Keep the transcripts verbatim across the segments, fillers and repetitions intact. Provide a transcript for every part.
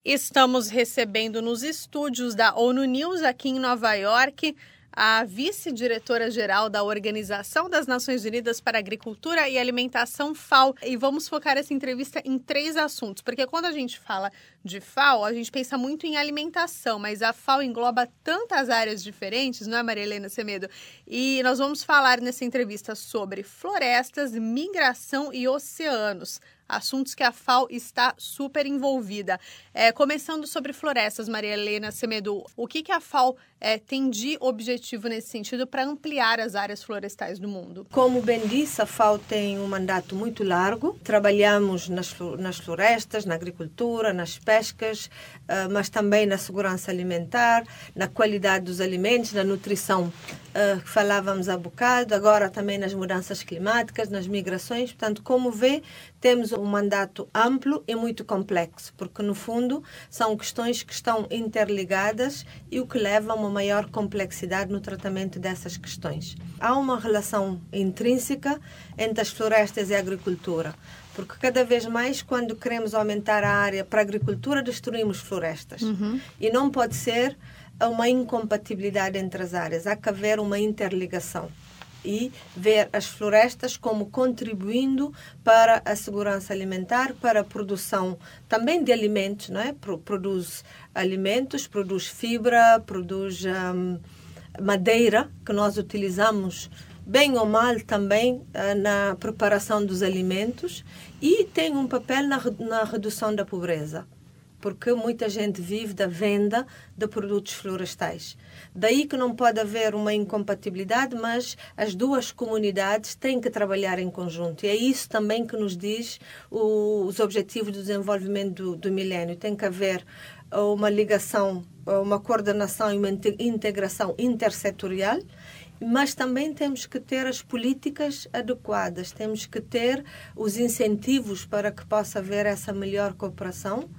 Estamos recebendo nos estúdios da ONU News, aqui em Nova York, a vice-diretora-geral da Organização das Nações Unidas para a Agricultura e Alimentação, FAO. E vamos focar essa entrevista em três assuntos, porque quando a gente fala de FAO, a gente pensa muito em alimentação, mas a FAO engloba tantas áreas diferentes, não é, Maria Helena Semedo? E nós vamos falar nessa entrevista sobre florestas, migração e oceanos, assuntos que a FAO está super envolvida. É, começando sobre florestas, Maria Helena Semedo, o que, que a FAO é, tem de objetivo nesse sentido para ampliar as áreas florestais do mundo? Como bem disse, a FAO tem um mandato muito largo. Trabalhamos nas, nas florestas, na agricultura, nas pescas, uh, mas também na segurança alimentar, na qualidade dos alimentos, na nutrição, uh, que falávamos há bocado, agora também nas mudanças climáticas, nas migrações. Portanto, como vê, temos um mandato amplo e muito complexo, porque, no fundo, são questões que estão interligadas e o que leva a uma maior complexidade no tratamento dessas questões. Há uma relação intrínseca entre as florestas e a agricultura, porque cada vez mais, quando queremos aumentar a área para a agricultura, destruímos florestas. Uhum. E não pode ser uma incompatibilidade entre as áreas, há que haver uma interligação e ver as florestas como contribuindo para a segurança alimentar, para a produção também de alimentos, não é? Produz alimentos, produz fibra, produz um, madeira, que nós utilizamos bem ou mal também uh, na preparação dos alimentos, e tem um papel na, na redução da pobreza, porque muita gente vive da venda de produtos florestais. Daí que não pode haver uma incompatibilidade, mas as duas comunidades têm que trabalhar em conjunto. E é isso também que nos diz o, os Objetivos de Desenvolvimento do, do Milénio. Tem que haver uma ligação, uma coordenação e uma integração intersetorial, mas também temos que ter as políticas adequadas, temos que ter os incentivos para que possa haver essa melhor cooperação.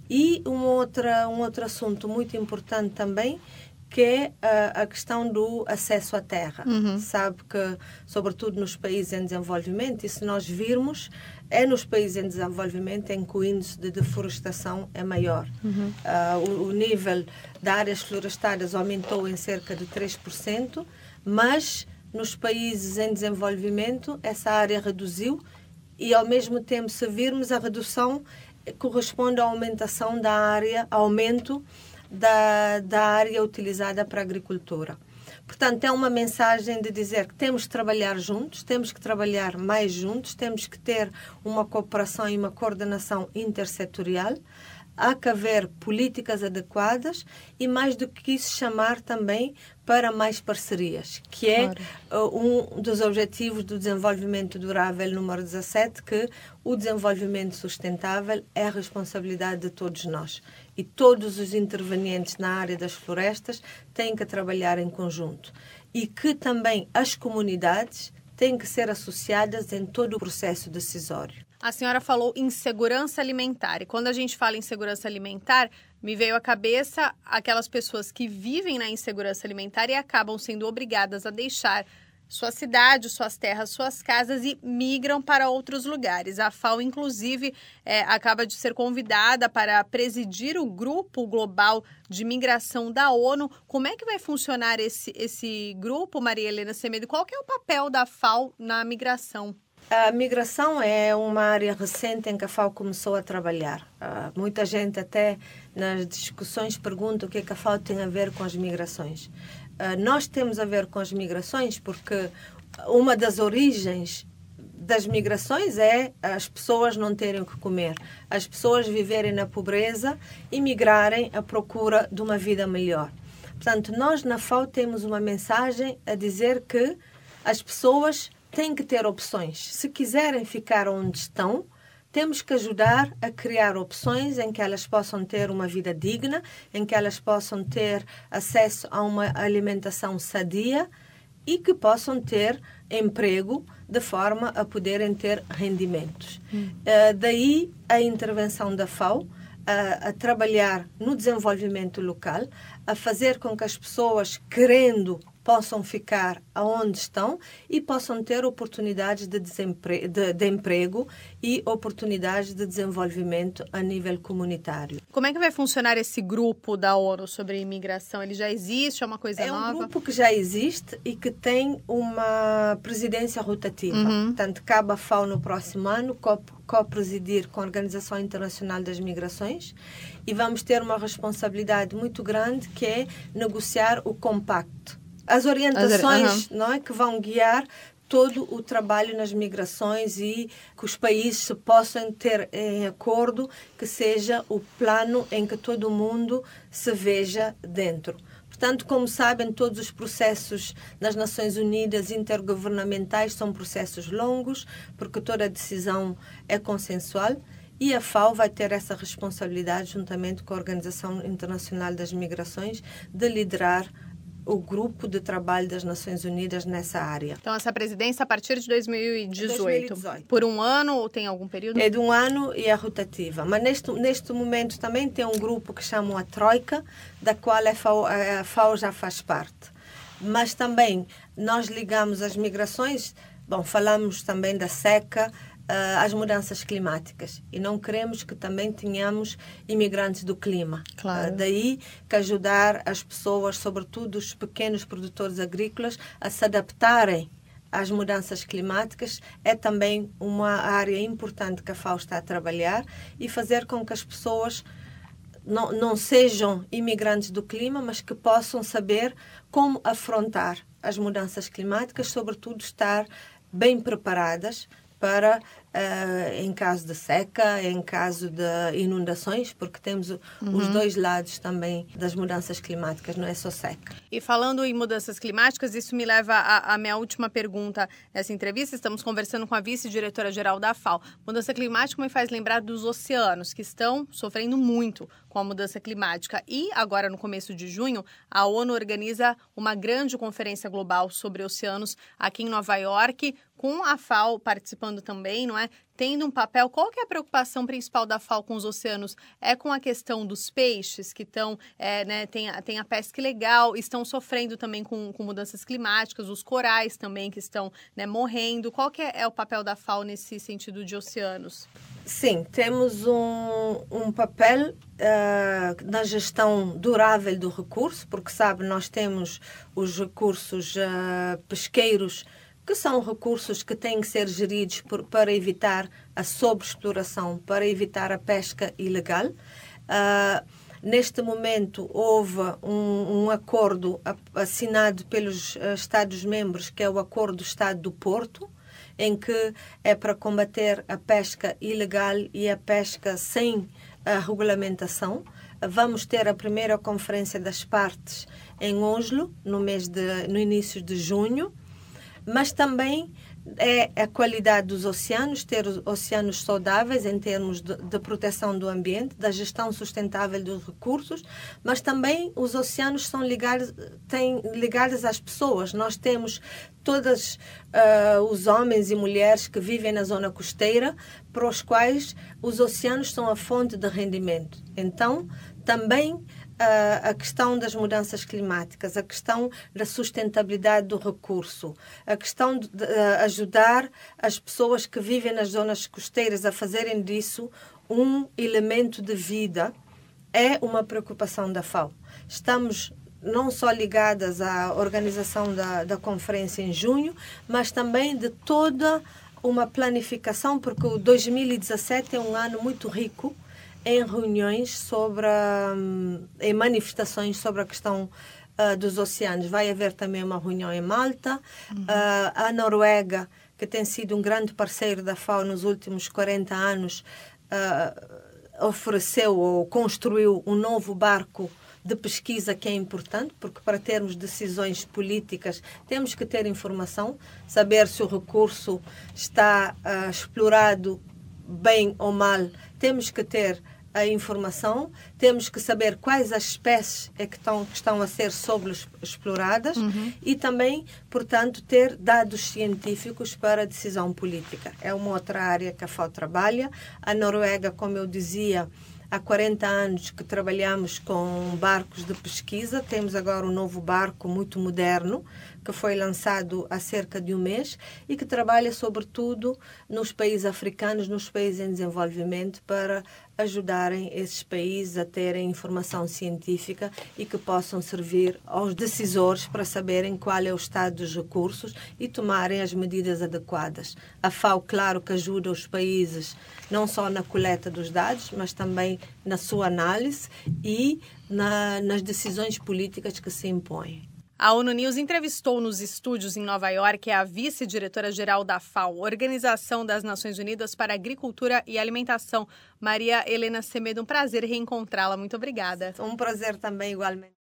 E um outro, um outro assunto muito importante também, que é a, a questão do acesso à terra. Uhum. Sabe que, sobretudo nos países em desenvolvimento, e se nós virmos, é nos países em desenvolvimento em que o índice de deflorestação é maior. Uhum. Uh, o, o nível de áreas florestadas aumentou em cerca de três por cento, mas nos países em desenvolvimento essa área reduziu e, ao mesmo tempo, se virmos, a redução corresponde à aumentação da área, aumento da, da área utilizada para a agricultura. Portanto, é uma mensagem de dizer que temos que trabalhar juntos, temos que trabalhar mais juntos, temos que ter uma cooperação e uma coordenação intersetorial, há que haver políticas adequadas e, mais do que isso, chamar também para mais parcerias, que é claro. uh, um dos objetivos do desenvolvimento durável número dezassete, que o desenvolvimento sustentável é a responsabilidade de todos nós. E todos os intervenientes na área das florestas têm que trabalhar em conjunto. E que também as comunidades têm que ser associadas em todo o processo decisório. A senhora falou em segurança alimentar, e quando a gente fala em segurança alimentar, me veio à cabeça aquelas pessoas que vivem na insegurança alimentar e acabam sendo obrigadas a deixar sua cidade, suas terras, suas casas e migram para outros lugares. A FAO, inclusive, é, acaba de ser convidada para presidir o Grupo Global de Migração da ONU. Como é que vai funcionar esse, esse grupo, Maria Helena Semedo? Qual que é o papel da FAO na migração? A migração é uma área recente em que a FAO começou a trabalhar. Uh, muita gente até nas discussões pergunta o que é que a FAO tem a ver com as migrações. Uh, nós temos a ver com as migrações porque uma das origens das migrações é as pessoas não terem o que comer, as pessoas viverem na pobreza e migrarem à procura de uma vida melhor. Portanto, nós na FAO temos uma mensagem a dizer que as pessoas têm que ter opções. Se quiserem ficar onde estão, temos que ajudar a criar opções em que elas possam ter uma vida digna, em que elas possam ter acesso a uma alimentação sadia e que possam ter emprego de forma a poderem ter rendimentos. Hum. Uh, daí a intervenção da FAO a, a trabalhar no desenvolvimento local, a fazer com que as pessoas, querendo possam ficar aonde estão e possam ter oportunidades de, desempre... de, de emprego e oportunidades de desenvolvimento a nível comunitário. Como é que vai funcionar esse grupo da ONU sobre imigração? Ele já existe? É uma coisa é nova? É um grupo que já existe e que tem uma presidência rotativa. Uhum. Portanto, cabe à FAO no próximo ano co-presidir com a Organização Internacional das Migrações e vamos ter uma responsabilidade muito grande que é negociar o compacto. As orientações uhum. não é, que vão guiar todo o trabalho nas migrações e que os países possam ter em acordo que seja o plano em que todo mundo se veja dentro. Portanto, como sabem, todos os processos das Nações Unidas intergovernamentais são processos longos, porque toda decisão é consensual e a FAO vai ter essa responsabilidade, juntamente com a Organização Internacional das Migrações, de liderar o grupo de trabalho das Nações Unidas nessa área. Então, essa presidência a partir de dois mil e dezoito. dois mil e dezoito. Por um ano ou tem algum período? É de um ano e é rotativa. Mas neste, neste momento também tem um grupo que chamam a Troika, da qual a FAO, a FAO já faz parte. Mas também nós ligamos as migrações, bom, falamos também da seca, Uh, as mudanças climáticas e não queremos que também tenhamos imigrantes do clima. Claro. Uh, daí que ajudar as pessoas, sobretudo os pequenos produtores agrícolas, a se adaptarem às mudanças climáticas é também uma área importante que a FAO está a trabalhar e fazer com que as pessoas não, não sejam imigrantes do clima, mas que possam saber como afrontar as mudanças climáticas, sobretudo estar bem preparadas para, uh, em caso de seca, em caso de inundações, porque temos uhum. os dois lados também das mudanças climáticas, não é só seca. E falando em mudanças climáticas, isso me leva à, à minha última pergunta nessa entrevista. Estamos conversando com a vice-diretora-geral da FAO. Mudança climática me faz lembrar dos oceanos, que estão sofrendo muito com a mudança climática. E agora, no começo de junho, a ONU organiza uma grande conferência global sobre oceanos aqui em Nova York, com a FAO participando também, não é? Tendo um papel. Qual que é a preocupação principal da FAO com os oceanos? É com a questão dos peixes que estão, é, né, tem, a, tem a pesca ilegal, estão sofrendo também com, com mudanças climáticas, os corais também que estão, né, morrendo. Qual que é, é o papel da FAO nesse sentido de oceanos? Sim, temos um, um papel uh, na gestão durável do recurso, porque, sabe, nós temos os recursos uh, pesqueiros, que são recursos que têm que ser geridos por, para evitar a sobreexploração, para evitar a pesca ilegal. Uh, neste momento, houve um, um acordo assinado pelos uh, Estados-membros, que é o Acordo do Estado do Porto, em que é para combater a pesca ilegal e a pesca sem a regulamentação. Vamos ter a primeira conferência das partes em Oslo, no, mês de, no início de junho. Mas também é a qualidade dos oceanos, ter oceanos saudáveis em termos de, de proteção do ambiente, da gestão sustentável dos recursos, mas também os oceanos são ligados, têm, ligados às pessoas. Nós temos todos uh, os homens e mulheres que vivem na zona costeira, para os quais os oceanos são a fonte de rendimento. Então, também a questão das mudanças climáticas, a questão da sustentabilidade do recurso, a questão de ajudar as pessoas que vivem nas zonas costeiras a fazerem disso um elemento de vida, é uma preocupação da FAO. Estamos não só ligadas à organização da, da conferência em junho, mas também de toda uma planificação, porque o dois mil e dezassete é um ano muito rico em reuniões sobre, um, em manifestações sobre a questão uh, dos oceanos. Vai haver também uma reunião em Malta. Uhum. Uh, a Noruega, que tem sido um grande parceiro da FAO nos últimos quarenta anos, uh, ofereceu ou construiu um novo barco de pesquisa que é importante, porque para termos decisões políticas temos que ter informação, saber se o recurso está uh, explorado bem ou mal, temos que ter a informação, temos que saber quais as espécies é que estão, que estão a ser sobreexploradas uhum. e também, portanto, ter dados científicos para a decisão política. É uma outra área que a FAO trabalha. A Noruega, como eu dizia, há quarenta anos que trabalhamos com barcos de pesquisa. Temos agora um novo barco muito moderno, que foi lançado há cerca de um mês e que trabalha sobretudo nos países africanos, nos países em desenvolvimento, para ajudarem esses países a terem informação científica e que possam servir aos decisores para saberem qual é o estado dos recursos e tomarem as medidas adequadas. A FAO, claro, que ajuda os países não só na coleta dos dados, mas também na sua análise e na, nas decisões políticas que se impõem. A ONU News entrevistou nos estúdios em Nova York a vice-diretora-geral da FAO, Organização das Nações Unidas para a Agricultura e Alimentação, Maria Helena Semedo. Um prazer reencontrá-la. Muito obrigada. Um prazer também, igualmente.